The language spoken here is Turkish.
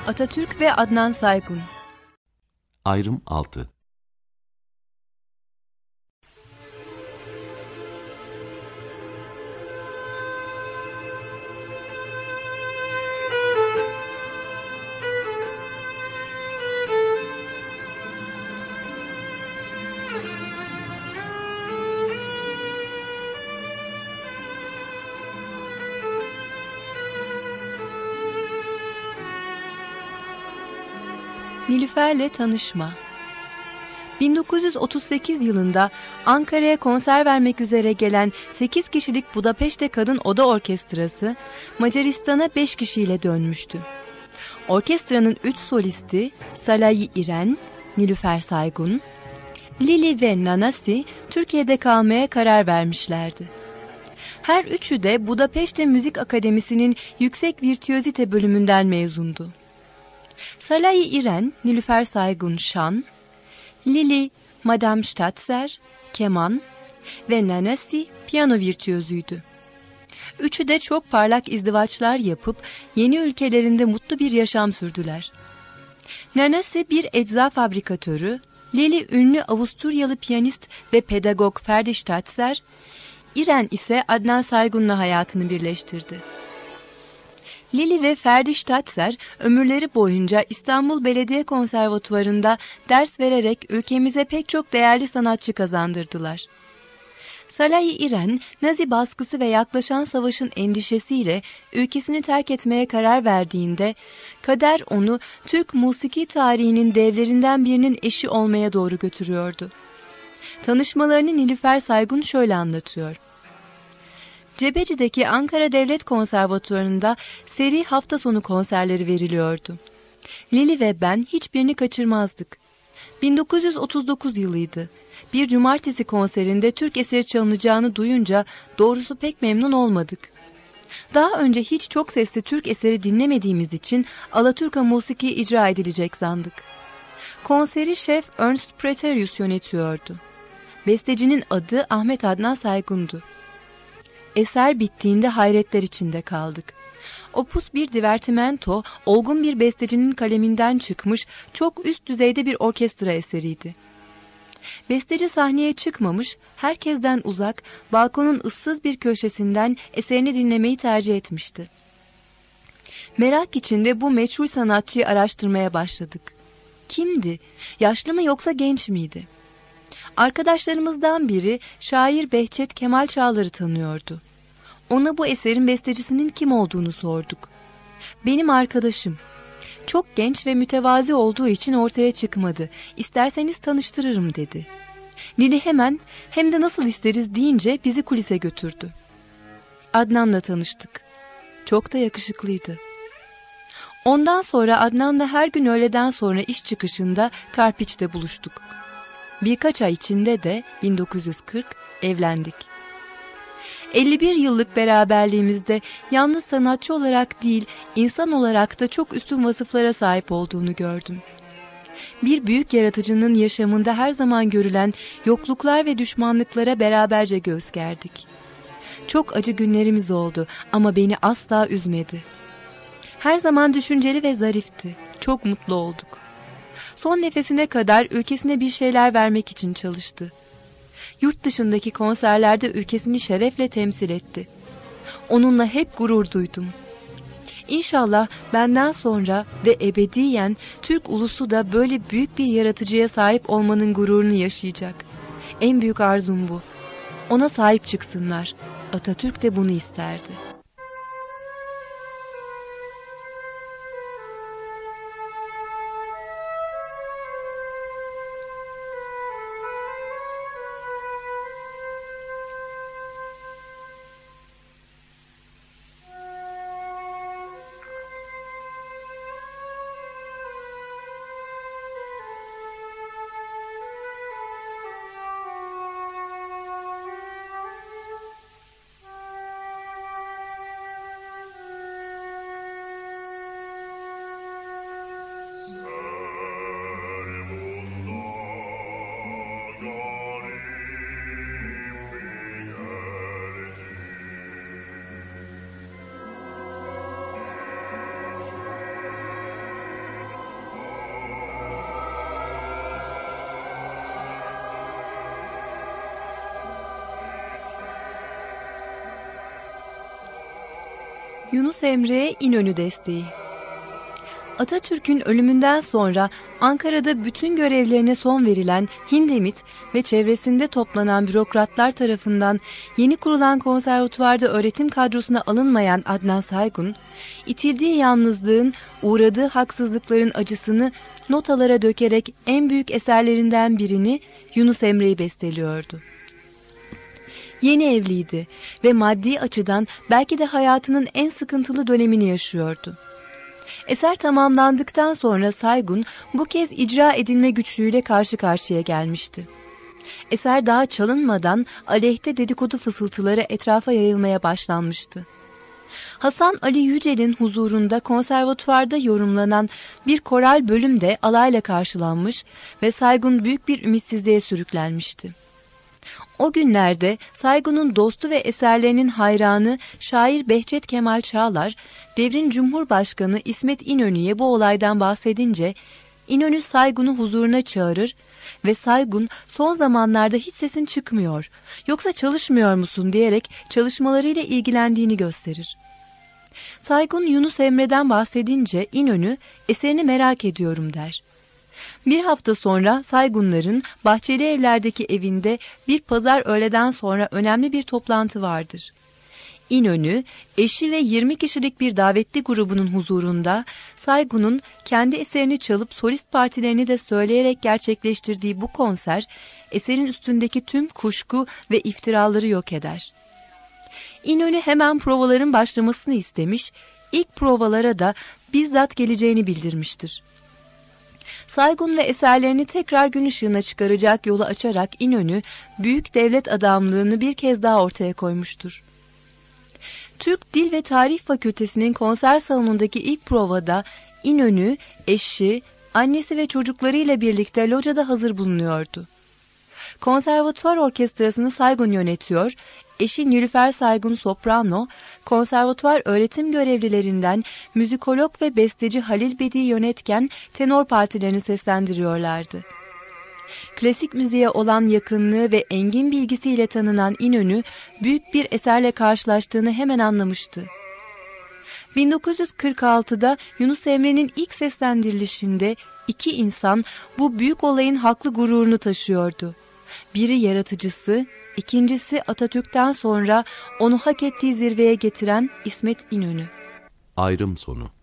Atatürk ve Adnan Saygun. Ayrım 6. Nilüfer'le tanışma. 1938 yılında Ankara'ya konser vermek üzere gelen 8 kişilik Budapeşte Kadın Oda Orkestrası Macaristan'a 5 kişiyle dönmüştü. Orkestranın 3 solisti Salahi İren, Nilüfer Saygun, Lili ve Nanasi Türkiye'de kalmaya karar vermişlerdi. Her üçü de Budapeşte Müzik Akademisi'nin yüksek virtüözite bölümünden mezundu. Salahi İren, Nilüfer Saygun şan, Lili, Madame Statzer, keman ve Nanasi piyano virtüözüydü. Üçü de çok parlak izdivaçlar yapıp yeni ülkelerinde mutlu bir yaşam sürdüler. Nanasi bir ecza fabrikatörü, Lili ünlü Avusturyalı piyanist ve pedagog Ferdi Statzer, İren ise Adnan Saygun'la hayatını birleştirdi. Lili ve Ferdi Statzer ömürleri boyunca İstanbul Belediye Konservatuvarı'nda ders vererek ülkemize pek çok değerli sanatçı kazandırdılar. Salahi İren, Nazi baskısı ve yaklaşan savaşın endişesiyle ülkesini terk etmeye karar verdiğinde, kader onu Türk musiki tarihinin devlerinden birinin eşi olmaya doğru götürüyordu. Tanışmalarını Nilüfer Saygun şöyle anlatıyor. Cebeci'deki Ankara Devlet Konservatuvarı'nda seri hafta sonu konserleri veriliyordu. Lili ve ben hiçbirini kaçırmazdık. 1939 yılıydı. Bir cumartesi konserinde Türk eseri çalınacağını duyunca doğrusu pek memnun olmadık. Daha önce hiç çok sesli Türk eseri dinlemediğimiz için Alaturka musiki icra edilecek sandık. Konseri şef Ernst Praetorius yönetiyordu. Bestecinin adı Ahmet Adnan Saygun'du. Eser bittiğinde hayretler içinde kaldık. Opus bir divertimento, olgun bir bestecinin kaleminden çıkmış, çok üst düzeyde bir orkestra eseriydi. Besteci sahneye çıkmamış, herkesten uzak, balkonun ıssız bir köşesinden eserini dinlemeyi tercih etmişti. Merak içinde bu meçhul sanatçıyı araştırmaya başladık. Kimdi? Yaşlı mı yoksa genç miydi? Arkadaşlarımızdan biri şair Behçet Kemal Çağlar'ı tanıyordu. Ona bu eserin bestecisinin kim olduğunu sorduk. Benim arkadaşım. Çok genç ve mütevazi olduğu için ortaya çıkmadı. İsterseniz tanıştırırım dedi. Lili hemen hem de nasıl isteriz deyince bizi kulise götürdü. Adnan'la tanıştık. Çok da yakışıklıydı. Ondan sonra Adnan'la her gün öğleden sonra iş çıkışında Karpiç'te buluştuk. Birkaç ay içinde de 1940 evlendik. 51 yıllık beraberliğimizde yalnız sanatçı olarak değil, insan olarak da çok üstün vasıflara sahip olduğunu gördüm. Bir büyük yaratıcının yaşamında her zaman görülen yokluklar ve düşmanlıklara beraberce göğüs gerdik. Çok acı günlerimiz oldu ama beni asla üzmedi. Her zaman düşünceli ve zarifti. Çok mutlu olduk. Son nefesine kadar ülkesine bir şeyler vermek için çalıştı. Yurt dışındaki konserlerde ülkesini şerefle temsil etti. Onunla hep gurur duydum. İnşallah benden sonra ve ebediyen Türk ulusu da böyle büyük bir yaratıcıya sahip olmanın gururunu yaşayacak. En büyük arzum bu. Ona sahip çıksınlar. Atatürk de bunu isterdi. Yunus Emre'ye İnönü desteği. Atatürk'ün ölümünden sonra Ankara'da bütün görevlerine son verilen Hindemith ve çevresinde toplanan bürokratlar tarafından yeni kurulan konservatuvarda öğretim kadrosuna alınmayan Adnan Saygun, itildiği yalnızlığın, uğradığı haksızlıkların acısını notalara dökerek en büyük eserlerinden birini Yunus Emre'yi besteliyordu. Yeni evliydi ve maddi açıdan belki de hayatının en sıkıntılı dönemini yaşıyordu. Eser tamamlandıktan sonra Saygun bu kez icra edilme güçlüğüyle karşı karşıya gelmişti. Eser daha çalınmadan aleyhte dedikodu fısıltıları etrafa yayılmaya başlanmıştı. Hasan Ali Yücel'in huzurunda konservatuvarda yorumlanan bir koral bölüm de alayla karşılanmış ve Saygun büyük bir ümitsizliğe sürüklenmişti. O günlerde Saygun'un dostu ve eserlerinin hayranı şair Behçet Kemal Çağlar, devrin Cumhurbaşkanı İsmet İnönü'ye bu olaydan bahsedince, İnönü Saygun'u huzuruna çağırır ve Saygun son zamanlarda hiç sesin çıkmıyor, yoksa çalışmıyor musun diyerek çalışmalarıyla ilgilendiğini gösterir. Saygun Yunus Emre'den bahsedince İnönü eserini merak ediyorum der. Bir hafta sonra Saygunların Bahçelievler'deki evinde bir pazar öğleden sonra önemli bir toplantı vardır. İnönü, eşi ve 20 kişilik bir davetli grubunun huzurunda Saygun'un kendi eserini çalıp solist partilerini de söyleyerek gerçekleştirdiği bu konser, eserin üstündeki tüm kuşku ve iftiraları yok eder. İnönü hemen provaların başlamasını istemiş, ilk provalara da bizzat geleceğini bildirmiştir. Saygun ve eserlerini tekrar gün ışığına çıkaracak yolu açarak İnönü, büyük devlet adamlığını bir kez daha ortaya koymuştur. Türk Dil ve Tarih Fakültesi'nin konser salonundaki ilk provada İnönü, eşi, annesi ve çocuklarıyla birlikte locada hazır bulunuyordu. Konservatuvar orkestrasını Saygun yönetiyor, eşi Nilüfer Saygun soprano, konservatuvar öğretim görevlilerinden müzikolog ve besteci Halil Bedi yönetken tenor partilerini seslendiriyorlardı. Klasik müziğe olan yakınlığı ve engin bilgisiyle tanınan İnönü, büyük bir eserle karşılaştığını hemen anlamıştı. 1946'da Yunus Emre'nin ilk seslendirilişinde iki insan bu büyük olayın haklı gururunu taşıyordu. Biri yaratıcısı, ikincisi Atatürk'ten sonra onu hak ettiği zirveye getiren İsmet İnönü. Ayrım sonu.